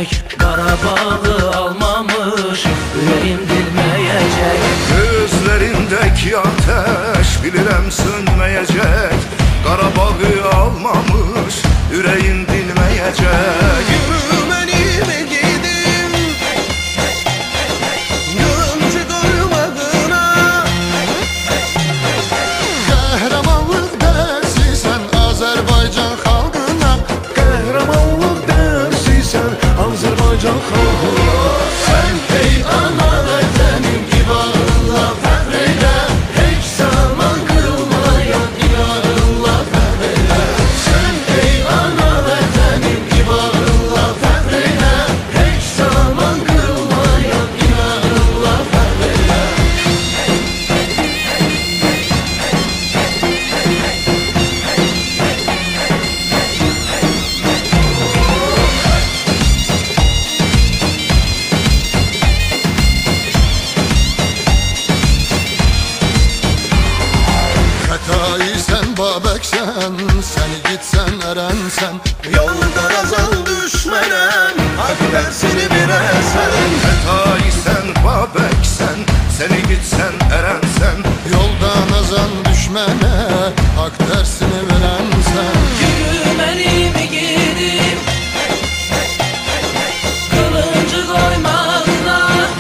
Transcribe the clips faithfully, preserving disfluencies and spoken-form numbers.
dinmeyecek, Qarabağı almamış ürəyim dinmeyecek. Gözlerindeki ateş bilirəm sönmeyecek, Qarabağı almamış ürəyim dinmeyecek. Yürümenime gidim Gönlümce doymadığına Qəhrəmanlıq dərsi sən Azərbaycan xalqına, Qəhrəmanlıq dersi sen Azerbaycan xalqına. sən ey ana vətənim ibarınla fəxr elə, heç zaman qırılmayan ibarınla fəxr elə. Sən ey ana vətənim ibarınla fəxr elə, heç zaman qırılmayan ibarınla fəxr elə. Xətai sən Babəksən, sən gitsən ərənsən, Yolda razan düşmenen Hak dersini veresen. Xətai sən, Babəksən, səni gitsən, ərənsən. yoldan azan düşmənə haqq dərsini verənsən. Yürümenimi gidim Kılıncı koymazda.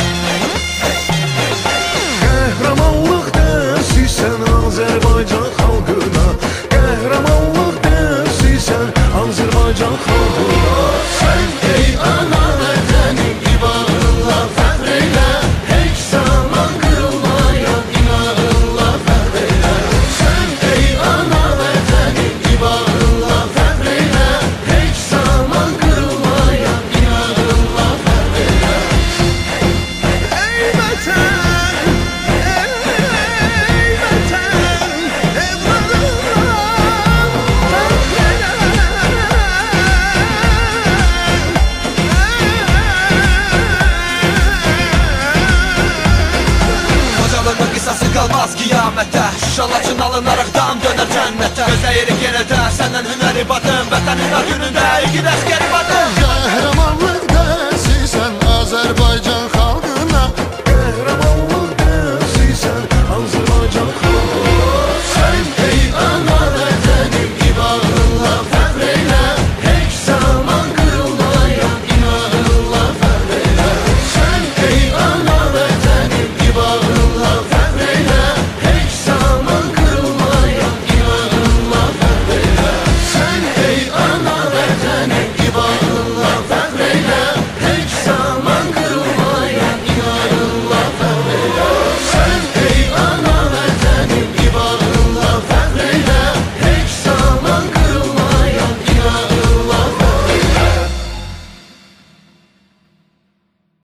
Qəhrəmanlıq dersi sen Azerbaycan xalqına, Qəhrəmanlıq dersi sen Azerbaycan xalqına. Sən ey ana vətənim ibarınla fəxr elə, heç zaman qırılmayan inadınla fəxr elə. Sən ey ana vətənim ibarınla fəxr elə, heç zaman qırılmayan inadınla fəxr elə. Ey vətən, ey vətən, evladına fəxr elə. Qocalığın qisası qalmaz qiyamətə, Şuşalaçın alınaraq dam dönər cənnətə. Gözləyirik yenə də səndən hünəri batın, Vətənin ad günündə igid əskəri batın.